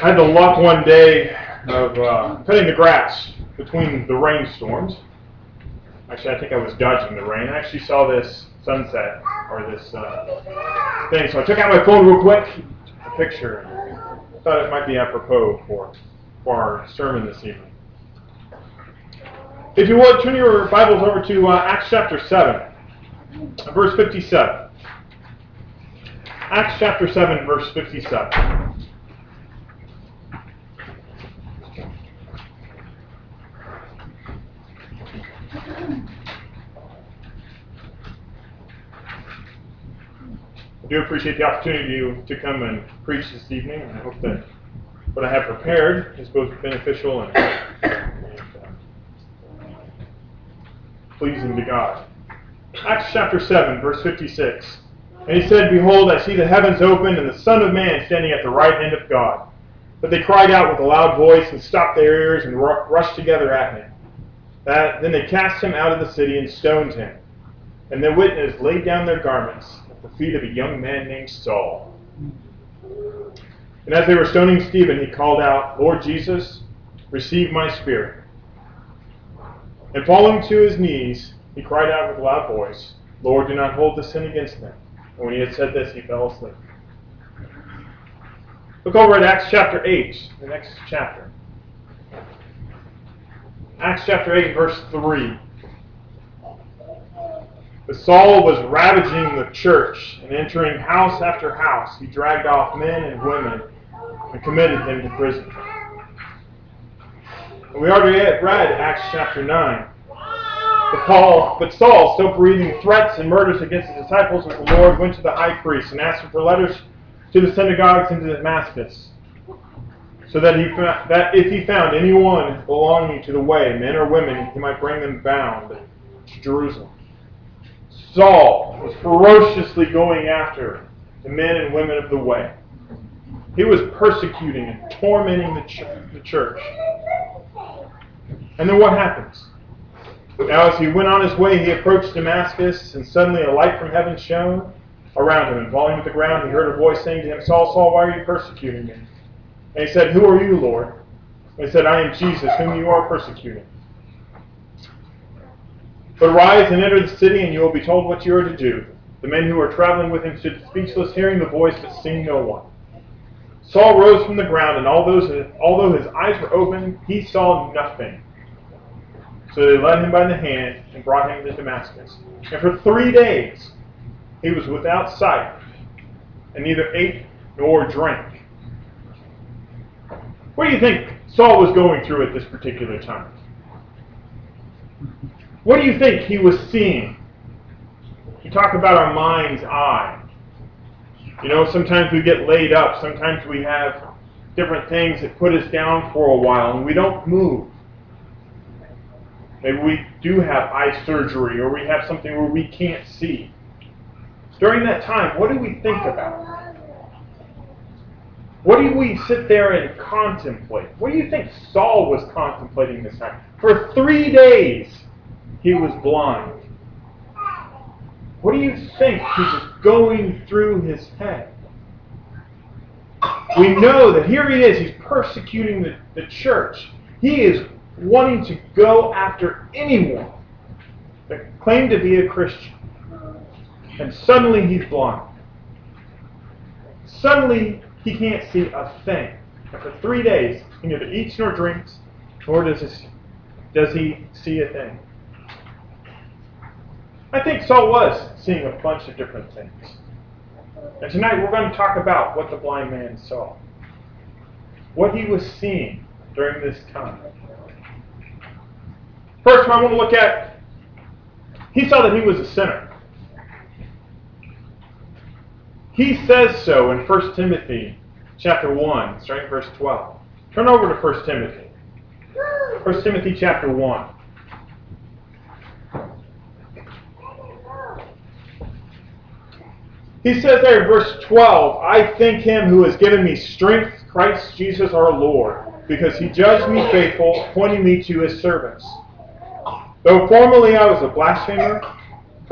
I had the luck one day of cutting the grass between the rainstorms. Actually, I think I was dodging the rain. I actually saw this sunset, or this thing, so I took out my phone real quick, a picture, and thought it might be apropos for our sermon this evening. If you would, turn your Bibles over to Acts chapter 7, verse 57. Acts chapter 7, verse 57. I do appreciate the opportunity to come and preach this evening, and I hope that what I have prepared is both beneficial and pleasing to God. Acts chapter 7, verse 56. And he said, "Behold, I see the heavens opened, and the Son of Man standing at the right hand of God. But they cried out with a loud voice, and stopped their ears, and rushed together at him. Then they cast him out of the city, and stoned him. And the witnesses laid down their garments at the feet of a young man named Saul. And as they were stoning Stephen, he called out, 'Lord Jesus, receive my spirit.' And falling to his knees, he cried out with a loud voice, 'Lord, do not hold the sin against them.' And when he had said this, he fell asleep." Look over at Acts chapter 8, the next chapter. Acts chapter 8, verse 3. But Saul was ravaging the church, and entering house after house, he dragged off men and women and committed them to prison. And we already read Acts chapter 9. But Saul, still breathing threats and murders against the disciples of the Lord, went to the high priest and asked him for letters to the synagogues in Damascus, so that if he found anyone belonging to the way, men or women, he might bring them bound to Jerusalem. Saul was ferociously going after the men and women of the way. He was persecuting and tormenting the church. And then what happens? Now as he went on his way, he approached Damascus, and suddenly a light from heaven shone around him. And falling to the ground, he heard a voice saying to him, 'Saul, Saul, why are you persecuting me?' And he said, 'Who are you, Lord?' And he said, 'I am Jesus, whom you are persecuting. But arise and enter the city, and you will be told what you are to do.' The men who were traveling with him stood speechless, hearing the voice, but seeing no one. Saul rose from the ground, and although his eyes were open, he saw nothing. So they led him by the hand and brought him to Damascus. And for 3 days he was without sight, and neither ate nor drank." What do you think Saul was going through at this particular time? What do you think he was seeing? You talk about our mind's eye. You know, sometimes we get laid up. Sometimes we have different things that put us down for a while, and we don't move. Maybe we do have eye surgery, or we have something where we can't see. During that time, what do we think about? What do we sit there and contemplate? What do you think Saul was contemplating this time? For 3 days, he was blind. What do you think he was going through his head? We know that here he is, he's persecuting the church. He is wanting to go after anyone that claimed to be a Christian. And suddenly he's blind. Suddenly he can't see a thing. And for 3 days, he neither eats nor drinks, nor does he see a thing. I think Saul was seeing a bunch of different things. And tonight we're going to talk about what the blind man saw. What he was seeing during this time. First, I want to look at, he saw that he was a sinner. He says so in 1 Timothy chapter 1, starting verse 12. Turn over to 1 Timothy. 1 Timothy chapter 1. He says there in verse 12, "I thank him who has given me strength, Christ Jesus our Lord, because he judged me faithful, appointing me to his service. Though formerly I was a blasphemer,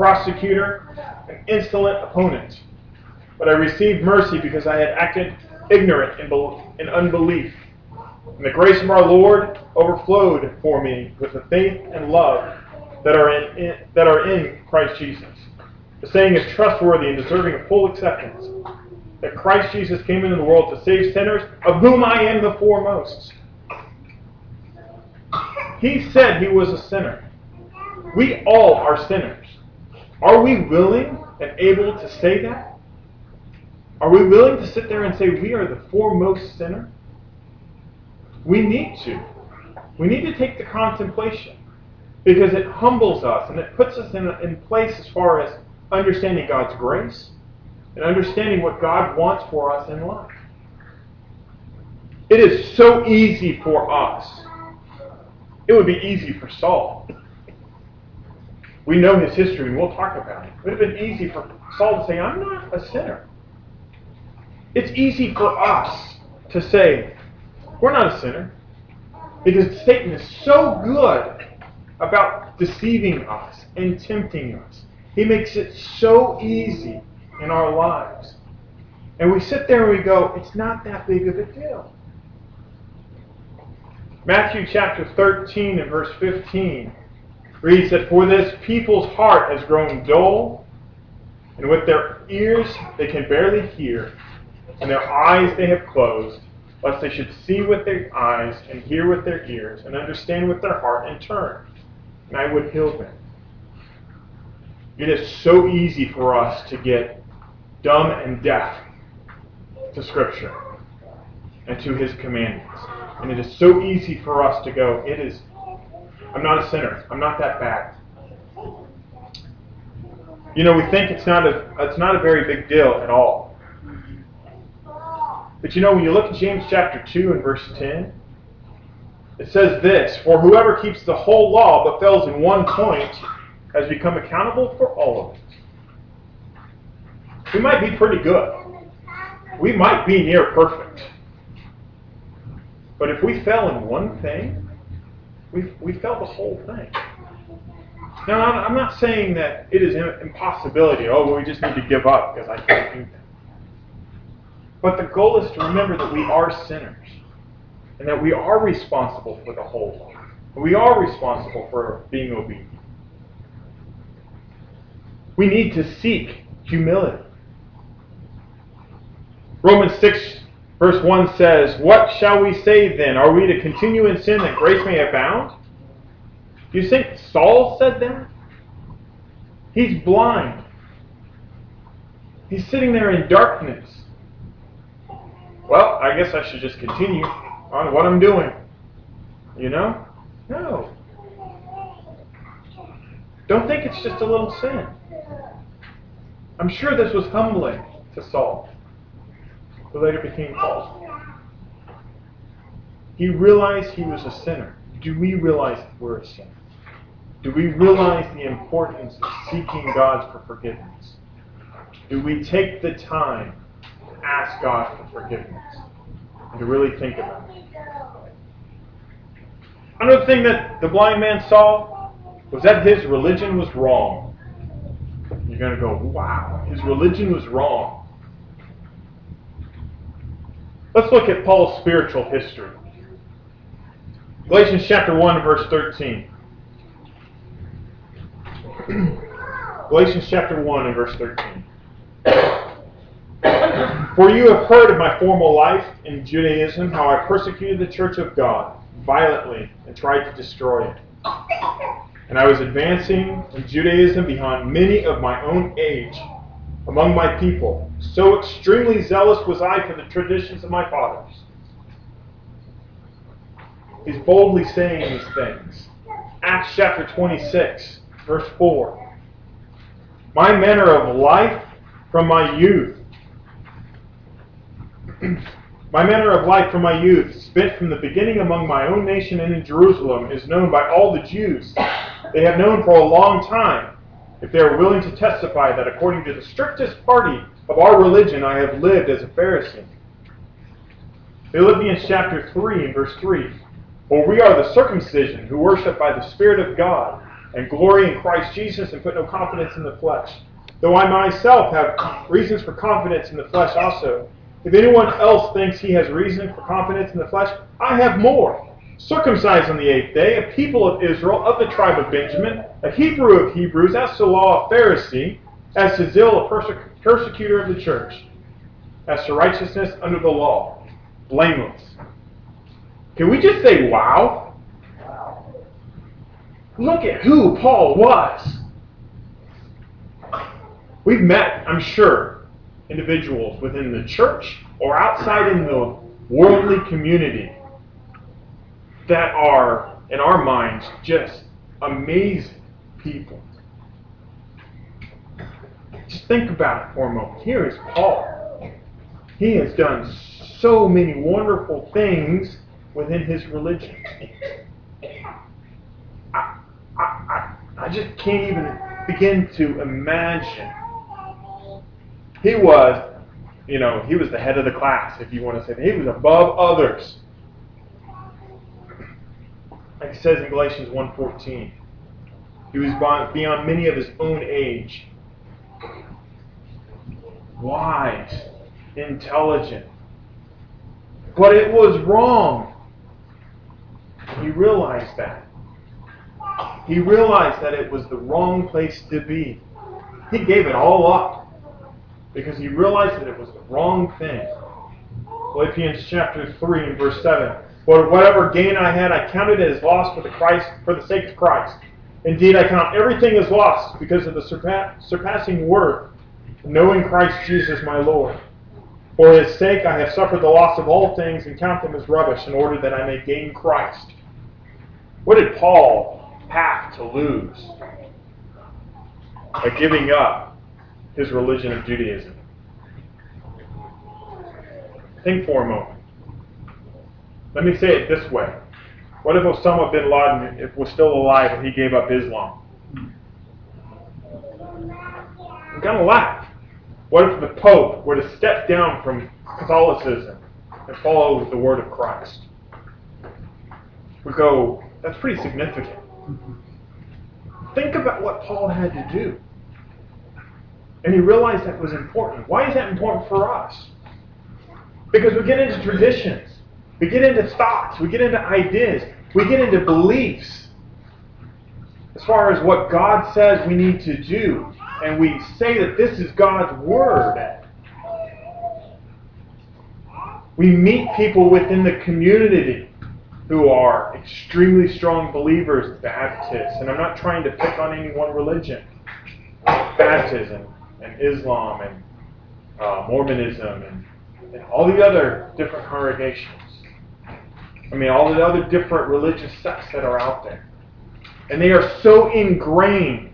prosecutor, an insolent opponent, but I received mercy because I had acted ignorant in unbelief. And the grace of our Lord overflowed for me with the faith and love that are in Christ Jesus. The saying is trustworthy and deserving of full acceptance, that Christ Jesus came into the world to save sinners, of whom I am the foremost. He said he was a sinner. We all are sinners. Are we willing and able to say that? Are we willing to sit there and say we are the foremost sinner? We need to. We need to take the contemplation, because it humbles us and it puts us in place as far as understanding God's grace and understanding what God wants for us in life. It is so easy for us. It would be easy for Saul. We know his history and we'll talk about it. It would have been easy for Saul to say, I'm not a sinner. It's easy for us to say, we're not a sinner. Because Satan is so good about deceiving us and tempting us. He makes it so easy in our lives. And we sit there and we go, it's not that big of a deal. Matthew chapter 13 and verse 15 reads that for this people's heart has grown dull, and with their ears they can barely hear, and their eyes they have closed, lest they should see with their eyes and hear with their ears and understand with their heart and turn, and I would heal them. It is so easy for us to get dumb and deaf to Scripture and to His commandments. And it is so easy for us to go, I'm not a sinner. I'm not that bad. You know, we think it's not a very big deal at all. But you know, when you look at James chapter 2 and verse 10, it says this, for whoever keeps the whole law but fails in one point has become accountable for all of it. We might be pretty good. We might be near perfect. But if we fell in one thing, we fell the whole thing. Now, I'm not saying that it is an impossibility. Oh, we just need to give up because I can't do that. But the goal is to remember that we are sinners and that we are responsible for the whole law. We are responsible for being obedient. We need to seek humility. Romans 6 verse 1 says, what shall we say then? Are we to continue in sin that grace may abound? Do you think Saul said that? He's blind. He's sitting there in darkness. Well, I guess I should just continue on what I'm doing. You know? No. Don't think it's just a little sin. I'm sure this was humbling to Saul, who later became Paul. He realized he was a sinner. Do we realize that we're a sinner? Do we realize the importance of seeking God for forgiveness? Do we take the time to ask God for forgiveness and to really think about it? Another thing that the blind man saw was that his religion was wrong. You're going to go, wow, his religion was wrong. Let's look at Paul's spiritual history. Galatians chapter 1 verse 13. Galatians chapter 1 and verse 13. For you have heard of my former life in Judaism, how I persecuted the church of God violently and tried to destroy it. And I was advancing in Judaism beyond many of my own age among my people. So extremely zealous was I for the traditions of my fathers. He's boldly saying these things. Acts chapter 26, verse 4. My manner of life from my youth. My manner of life from my youth, spent from the beginning among my own nation and in Jerusalem, is known by all the Jews. They have known for a long time, if they are willing to testify that according to the strictest party of our religion, I have lived as a Pharisee. Philippians chapter 3 and verse 3. For we are the circumcision who worship by the Spirit of God and glory in Christ Jesus and put no confidence in the flesh. Though I myself have reasons for confidence in the flesh also. If anyone else thinks he has reason for confidence in the flesh, I have more. Circumcised on the 8th day, a people of Israel, of the tribe of Benjamin, a Hebrew of Hebrews, as to law, a Pharisee, as to zeal, a persecutor of the church, as to righteousness under the law, blameless. Can we just say, wow? Look at who Paul was. We've met, I'm sure, individuals within the church or outside in the worldly community that are, in our minds, just amazing people. Just think about it for a moment. Here is Paul. He has done so many wonderful things within his religion. I just can't even begin to imagine. He was, he was the head of the class, if you want to say that. He was above others. Like it says in Galatians 1:14. He was beyond many of his own age. Wise, intelligent. But it was wrong. He realized that. He realized that it was the wrong place to be. He gave it all up because he realized that it was the wrong thing. Philippians chapter 3 and verse 7. But whatever gain I had, I counted it as loss for the sake of Christ. Indeed, I count everything as loss because of the surpassing worth of knowing Christ Jesus my Lord. For his sake I have suffered the loss of all things and count them as rubbish in order that I may gain Christ. What did Paul have to lose by giving up his religion of Judaism? Think for a moment. Let me say it this way. What if Osama bin Laden was still alive and he gave up Islam? I'm going to laugh. What if the Pope were to step down from Catholicism and follow the word of Christ? We go, that's pretty significant. Think about what Paul had to do. And he realized that was important. Why is that important for us? Because we get into traditions. We get into thoughts. We get into ideas. We get into beliefs. As far as what God says we need to do. And we say that this is God's Word. We meet people within the community who are extremely strong believers, Baptists. And I'm not trying to pick on any one religion. Baptism and Islam and Mormonism and all the other different congregations. All the other different religious sects that are out there. And they are so ingrained.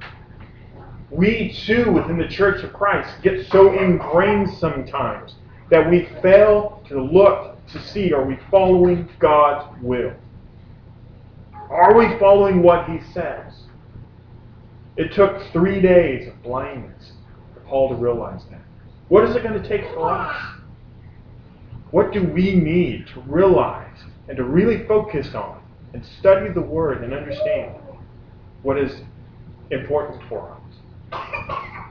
We too, within the Church of Christ, get so ingrained sometimes that we fail to look to see, are we following God's will? Are we following what He says? It took 3 days of blindness for Paul to realize that. What is it going to take for us? What do we need to realize and to really focus on and study the Word and understand what is important for us?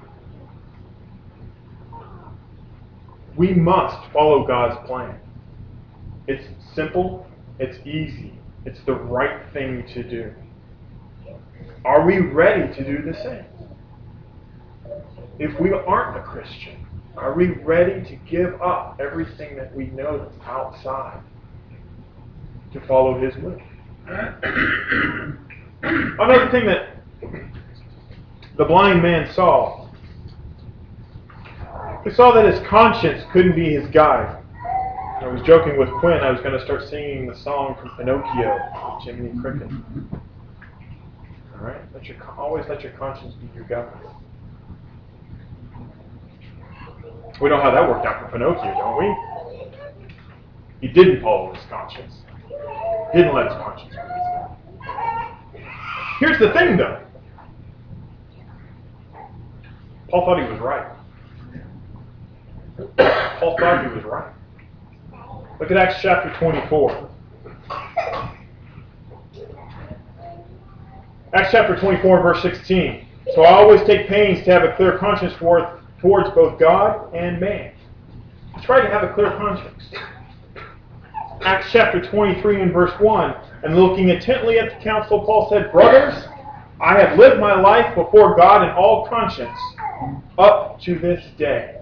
We must follow God's plan. It's simple, it's easy, it's the right thing to do. Are we ready to do the same? If we aren't a Christian, are we ready to give up everything that we know that's outside to follow His will? Another thing that the blind man saw, he saw that his conscience couldn't be his guide. I was joking with Quinn, I was going to start singing the song from Pinocchio with Jiminy Cricket. Alright? Always let your conscience be your guide. We know how that worked out for Pinocchio, don't we? He didn't follow his conscience. He didn't let his conscience be his guide. Here's the thing, though. Paul thought he was right. Paul thought he was right. Look at Acts chapter 24. Acts chapter 24, verse 16. So I always take pains to have a clear conscience towards both God and man. tried to have a clear conscience. Acts chapter 23 and verse 1, and looking intently at the council, Paul said, "Brothers, I have lived my life before God in all conscience up to this day."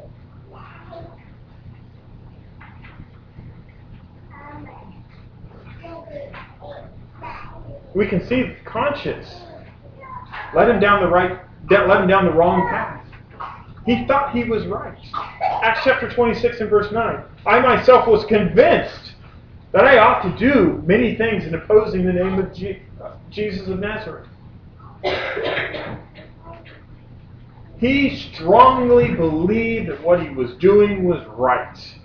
We can see conscience led him down the wrong path. He thought he was right. Acts chapter 26 and verse 9. "I myself was convinced that I ought to do many things in opposing the name of Jesus of Nazareth." He strongly believed that what he was doing was right.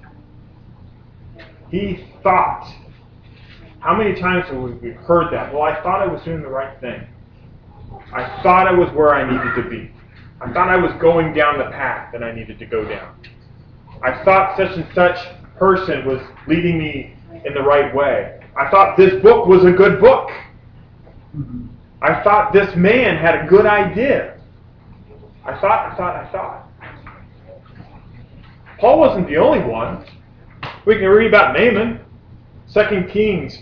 He thought. How many times have we heard that? Well, I thought I was doing the right thing. I thought I was where I needed to be. I thought I was going down the path that I needed to go down. I thought such and such person was leading me in the right way. I thought this book was a good book. I thought this man had a good idea. I thought. Paul wasn't the only one. We can read about Naaman. 2 Kings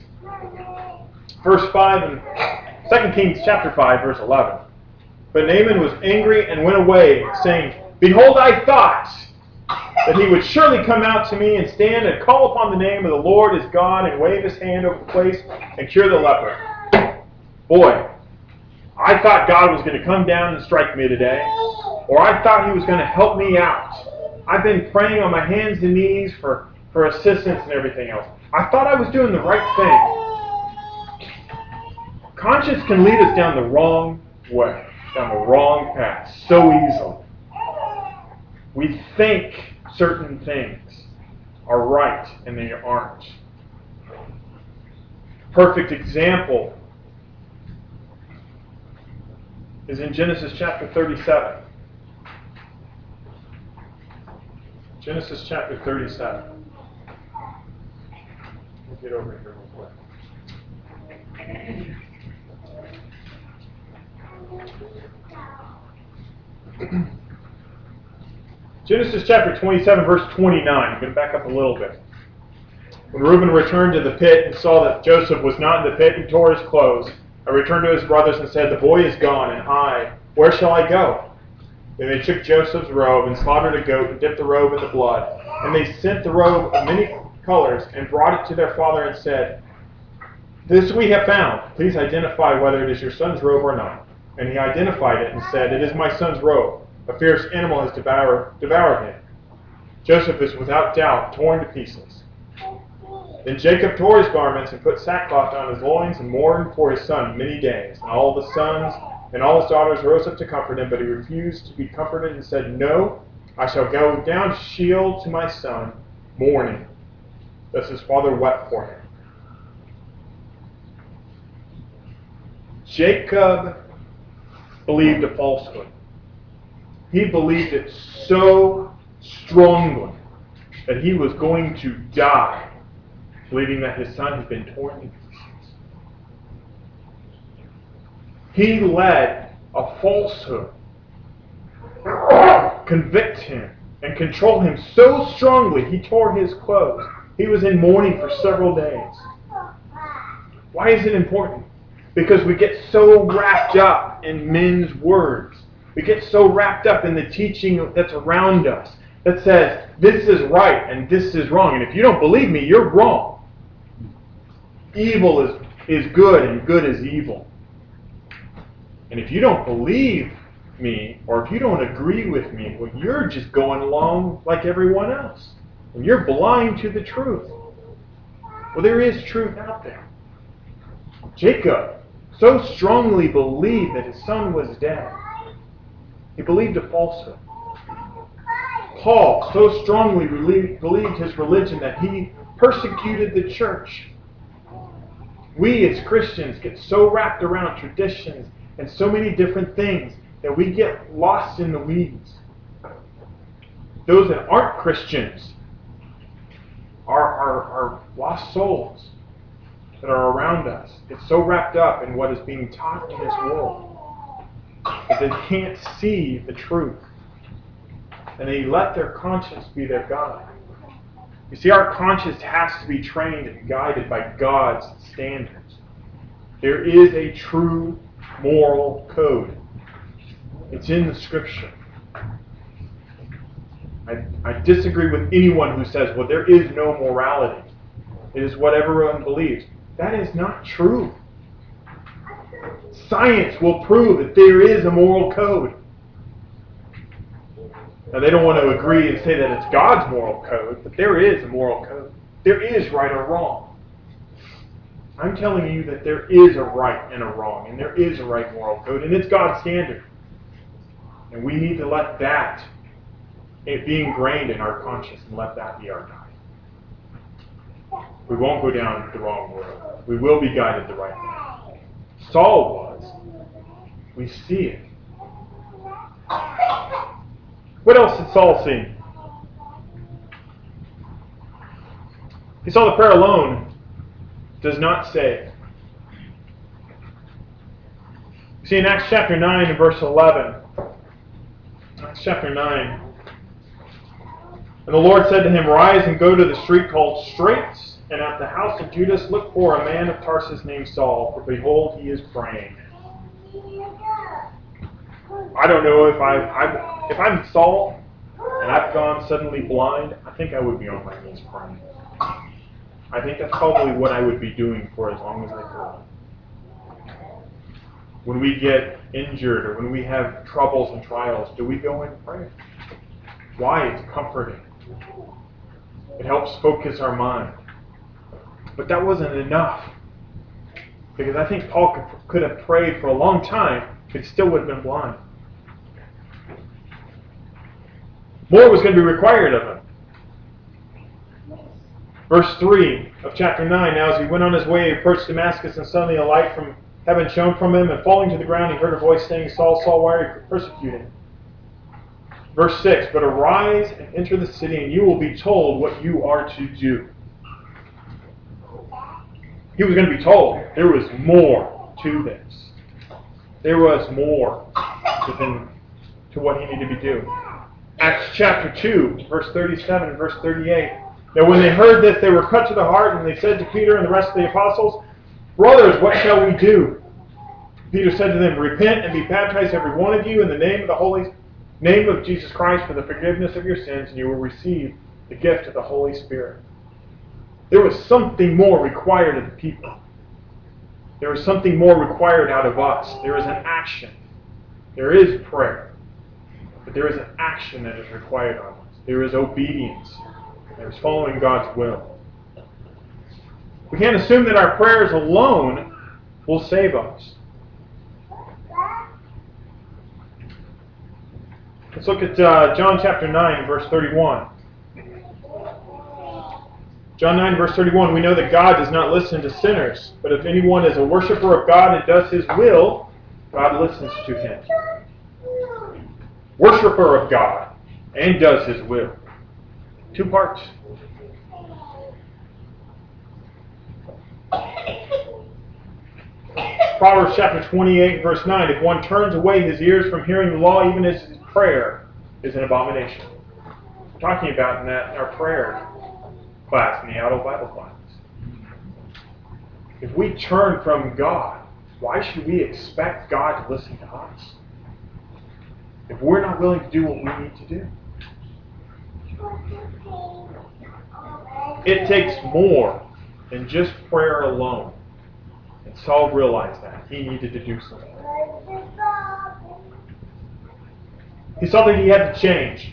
chapter 5, verse 11. "But Naaman was angry and went away, saying, Behold, I thought that he would surely come out to me and stand and call upon the name of the Lord his God and wave his hand over the place and cure the leper. Boy, I thought God was going to come down and strike me today. Or I thought he was going to help me out. I've been praying on my hands and knees for assistance and everything else. I thought I was doing the right thing." Conscience can lead us down the wrong way, down the wrong path, so easily. We think certain things are right, and they aren't. Perfect example is in Genesis chapter 37. Genesis chapter 37. Let me get over here real quick. Genesis chapter 27, verse 29. I'm going to back up a little bit. "When Reuben returned to the pit and saw that Joseph was not in the pit, he tore his clothes and returned to his brothers and said, 'The boy is gone, and I, where shall I go?' Then they took Joseph's robe and slaughtered a goat and dipped the robe in the blood. And they sent the robe of many colors and brought it to their father and said, 'This we have found. Please identify whether it is your son's robe or not.' And he identified it and said, 'It is my son's robe. A fierce animal has devoured him. Joseph is without doubt torn to pieces.' Then Jacob tore his garments and put sackcloth on his loins and mourned for his son many days. And all the sons and all his daughters rose up to comfort him, but he refused to be comforted and said, 'No, I shall go down to Sheol to my son, mourning.' Thus his father wept for him." Jacob believed a falsehood. He believed it so strongly that he was going to die, believing that his son had been torn to pieces. He let a falsehood convict him and control him so strongly he tore his clothes. He was in mourning for several days. Why is it important? Because we get so wrapped up in men's words. We get so wrapped up in the teaching that's around us that says, this is right and this is wrong. And if you don't believe me, you're wrong. Evil is good and good is evil. And if you don't believe me, or if you don't agree with me, well, you're just going along like everyone else. And you're blind to the truth. Well, there is truth out there. Jacob so strongly believed that his son was dead. He believed a falsehood. Paul so strongly believed his religion that he persecuted the church. We as Christians get so wrapped around traditions and so many different things that we get lost in the weeds. Those that aren't Christians are lost souls that are around us. Get so wrapped up in what is being taught in this world that they can't see the truth. And they let their conscience be their God. You see, our conscience has to be trained and guided by God's standards. There is a true moral code. It's in the Scripture. I disagree with anyone who says, well, there is no morality. It is what everyone believes. That is not true. Science will prove that there is a moral code. Now, they don't want to agree and say that it's God's moral code, but there is a moral code. There is right or wrong. I'm telling you that there is a right and a wrong, and there is a right moral code, and it's God's standard. And we need to let that be ingrained in our conscience and let that be our guide. We won't go down the wrong road. We will be guided the right way. Saul was. We see it. What else did Saul see? He saw the prayer alone does not save. See, in Acts chapter 9 and verse 11, Acts chapter 9, and the Lord said to him, "Rise and go to the street called Straight, and at the house of Judas look for a man of Tarsus named Saul, for behold, he is praying." I don't know if I'm Saul and I've gone suddenly blind, I think I would be on my knees praying. I think that's probably what I would be doing for as long as I could. When we get injured or when we have troubles and trials, do we go and pray? Why? It's comforting. It helps focus our mind. But that wasn't enough. Because I think Paul could have prayed for a long time, but he still would have been blind. More was going to be required of him. Verse 3 of chapter 9, now as he went on his way, he approached Damascus, and suddenly a light from heaven shone from him, and falling to the ground, he heard a voice saying, "Saul, Saul, why are you persecuting?" Verse 6, "But arise and enter the city, and you will be told what you are to do." He was going to be told there was more to this. There was more to what he needed to do. Acts chapter 2, verse 37 and verse 38. Now when they heard this, they were cut to the heart, and they said to Peter and the rest of the apostles, "Brothers, what shall we do?" Peter said to them, "Repent and be baptized every one of you in the name of Jesus Christ for the forgiveness of your sins, and you will receive the gift of the Holy Spirit." There was something more required of the people. There was something more required out of us. There is an action. There is prayer. But there is an action that is required of us. There is obedience. There is following God's will. We can't assume that our prayers alone will save us. Let's look at John chapter 9, verse 31. John 9, verse 31, we know that God does not listen to sinners, but if anyone is a worshiper of God and does His will, God listens to him. Worshiper of God and does His will. Two parts. Proverbs chapter 28, verse 9, if one turns away his ears from hearing the law, even as his prayer is an abomination. We're talking about in our prayer class, in the adult Bible class. If we turn from God, why should we expect God to listen to us? If we're not willing to do what we need to do. It takes more than just prayer alone. And Saul realized that. He needed to do something. He saw that he had to change.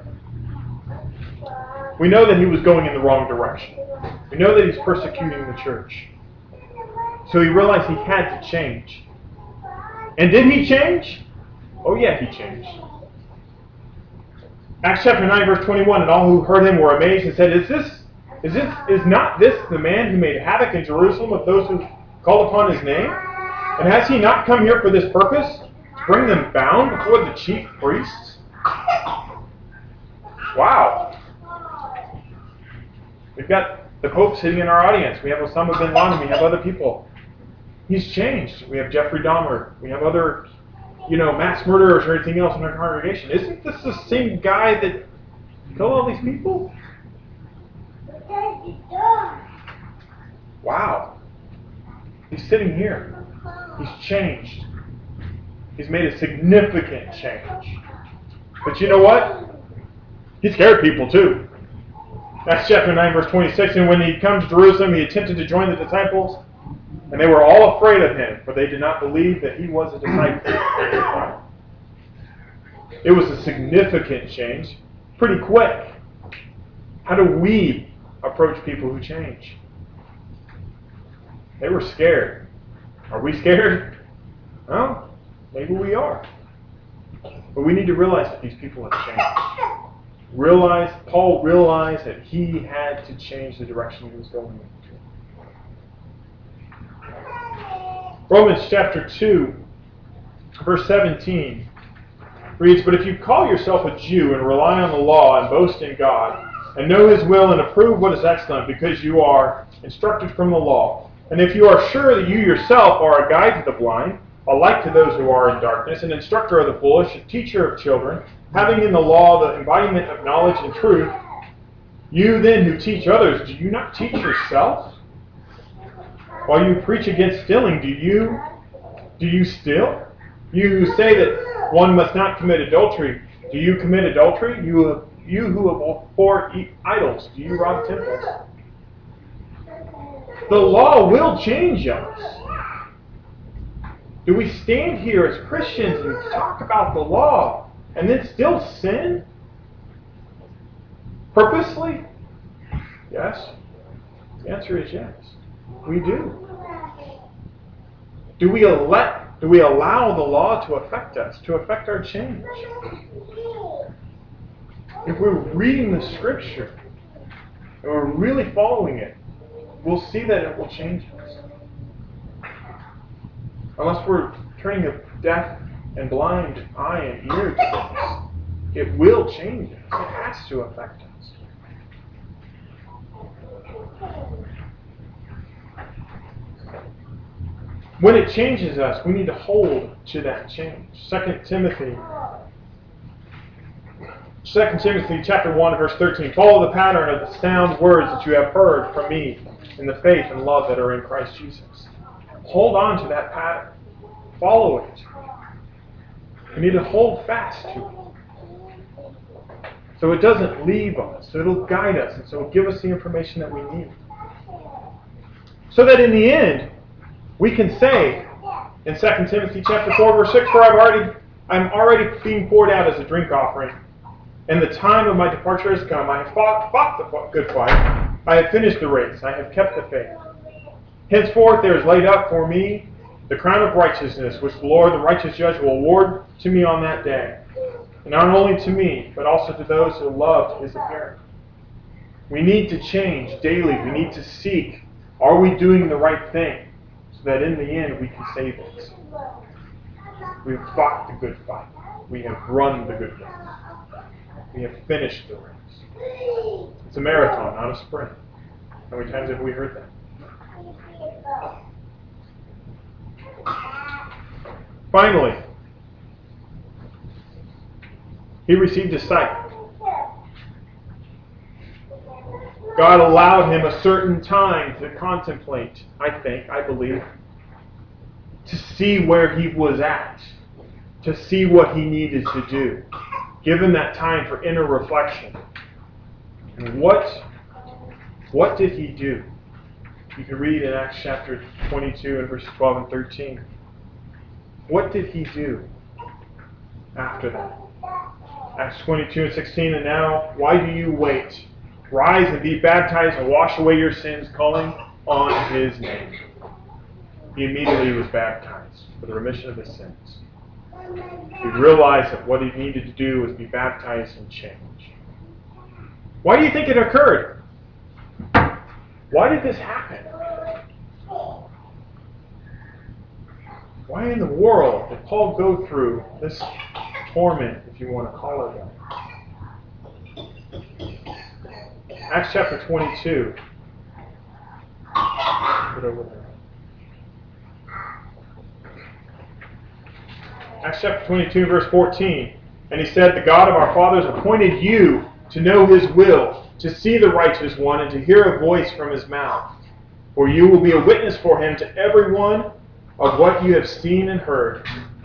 We know that he was going in the wrong direction. We know that he's persecuting the church. So he realized he had to change. And did he change? Oh yeah, he changed. Acts chapter 9, verse 21, and all who heard him were amazed and said, Is not this the man who made havoc in Jerusalem of those who called upon his name? And has he not come here for this purpose? To bring them bound before the chief priests? Wow. We've got the Pope sitting in our audience. We have Osama bin Laden. We have other people. He's changed. We have Jeffrey Dahmer. We have other, mass murderers or anything else in our congregation. Isn't this the same guy that killed all these people? wow, he's sitting here. He's changed. He's made a significant change. But you know what? He scared people too. Acts chapter 9, verse 26, and when he comes to Jerusalem, he attempted to join the disciples, and they were all afraid of him, for they did not believe that he was a disciple. It was a significant change, pretty quick. How do we approach people who change? They were scared. Are we scared? Well, maybe we are. But we need to realize that these people have changed. Paul realized that he had to change the direction he was going into. Romans chapter 2, verse 17 reads, "But if you call yourself a Jew and rely on the law and boast in God, and know his will and approve what is excellent because you are instructed from the law, and if you are sure that you yourself are a guide to the blind, a light to those who are in darkness, an instructor of the foolish, a teacher of children, having in the law the embodiment of knowledge and truth, you then who teach others, do you not teach yourself? While you preach against stealing, do you steal? You who say that one must not commit adultery, do you commit adultery? You who abhor idols, do you rob temples? The law will change us. Do we stand here as Christians and talk about the law and then still sin? Purposely? Yes. The answer is yes. We do. Do we allow the law to affect us, to affect our change? If we're reading the Scripture and we're really following it, we'll see that it will change us. Unless we're turning a deaf and blind eye and ear to this, it will change us. It has to affect us. When it changes us, we need to hold to that change. 2 Timothy chapter 1, verse 13. Follow the pattern of the sound words that you have heard from me in the faith and love that are in Christ Jesus. Hold on to that pattern. Follow it. We need to hold fast to it. So it doesn't leave us. So it'll guide us. And so it'll give us the information that we need. So that in the end, we can say in 2 Timothy chapter 4, verse 6, for I'm already being poured out as a drink offering, and the time of my departure has come. I have fought the good fight. I have finished the race. I have kept the faith. Henceforth there is laid up for me the crown of righteousness, which the Lord, the righteous judge, will award to me on that day. And not only to me, but also to those who loved his appearing. We need to change daily. We need to seek, are we doing the right thing? So that in the end we can say this. We have fought the good fight. We have run the good race. We have finished the race. It's a marathon, not a sprint. How many times have we heard that? Finally, he received his sight. God allowed him a certain time to contemplate, I believe, to see where he was at, to see what he needed to do. Give him that time for inner reflection. And what did he do? You can read in Acts chapter 22 and verses 12 and 13. What did he do after that? Acts 22 and 16, and now, why do you wait? Rise and be baptized and wash away your sins, calling on his name. He immediately was baptized for the remission of his sins. He realized that what he needed to do was be baptized and change. Why do you think it occurred? Why did this happen? Why in the world did Paul go through this torment, if you want to call it that? Acts chapter 22. Put over there. Acts chapter 22, verse 14. And he said, the God of our fathers appointed you to know his will, to see the righteous one, and to hear a voice from his mouth. For you will be a witness for him to everyone of what you have seen and heard.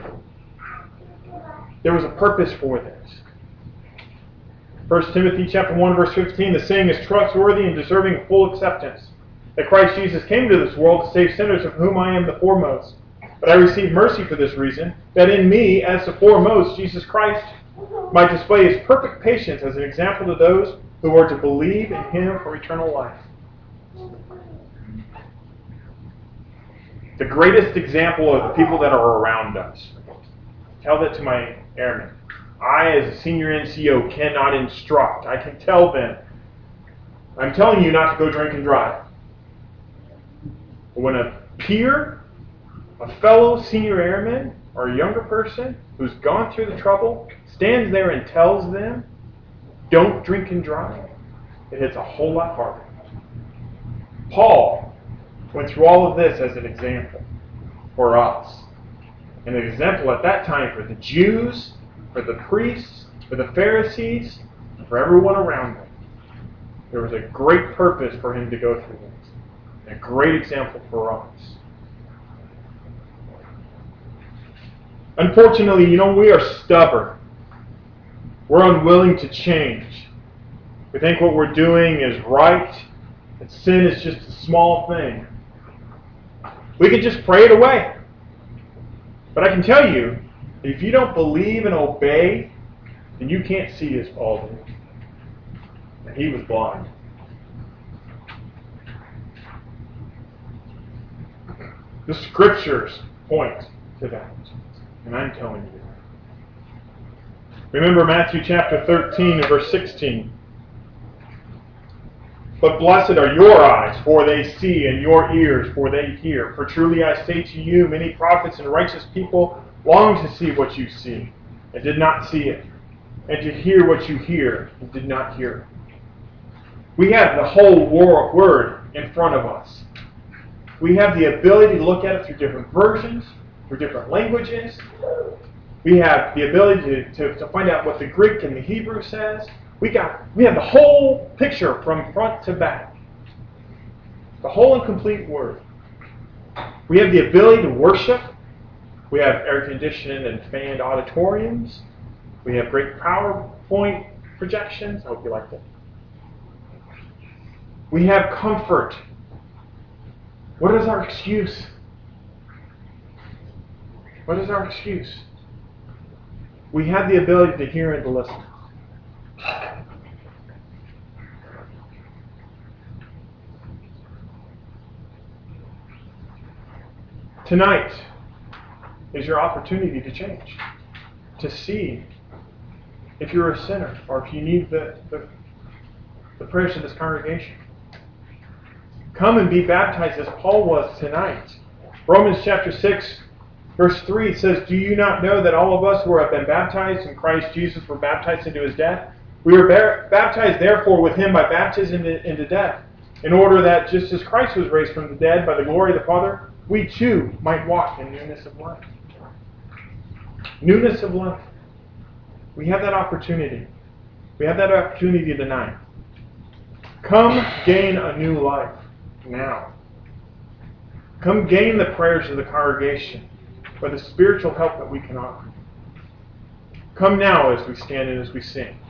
There was a purpose for this. 1 Timothy chapter 1, verse 15, the saying is trustworthy and deserving of full acceptance, that Christ Jesus came to this world to save sinners, of whom I am the foremost. But I received mercy for this reason, that in me, as the foremost, Jesus Christ might display his perfect patience as an example to those who are to believe in him for eternal life. The greatest example of the people that are around us. Tell that to my airmen. I, as a senior NCO, cannot instruct. I can tell them, I'm telling you not to go drink and drive. But when a peer, a fellow senior airman, or a younger person who's gone through the trouble, stands there and tells them, don't drink and drive, it hits a whole lot harder. Paul went through all of this as an example for us. An example at that time for the Jews, for the priests, for the Pharisees, and for everyone around them. There was a great purpose for him to go through this. And a great example for us. Unfortunately, we are stubborn. We're unwilling to change. We think what we're doing is right, and sin is just a small thing. We can just pray it away. But I can tell you, if you don't believe and obey, then you can't see as Paul did. And he was blind. The scriptures point to that. And I'm telling you. Remember Matthew chapter 13 and verse 16. But blessed are your eyes, for they see, and your ears, for they hear. For truly I say to you, many prophets and righteous people longed to see what you see, and did not see it, and to hear what you hear, and did not hear it. We have the whole word in front of us. We have the ability to look at it through different versions, through different languages. We have the ability to find out what the Greek and the Hebrew says. We have the whole picture from front to back. The whole and complete Word. We have the ability to worship. We have air-conditioned and fanned auditoriums. We have great PowerPoint projections. I hope you liked it. We have comfort. What is our excuse? What is our excuse? We have the ability to hear and to listen. Tonight is your opportunity to change, to see if you're a sinner or if you need the prayers of this congregation. Come and be baptized as Paul was tonight. Romans chapter 6, verse 3 says, do you not know that all of us who have been baptized in Christ Jesus were baptized into his death? We were baptized therefore with him by baptism into death, in order that just as Christ was raised from the dead by the glory of the Father, we too might walk in newness of life. Newness of life. We have that opportunity. We have that opportunity tonight. Come gain a new life now. Come gain the prayers of the congregation or the spiritual help that we can offer. Come now as we stand and as we sing.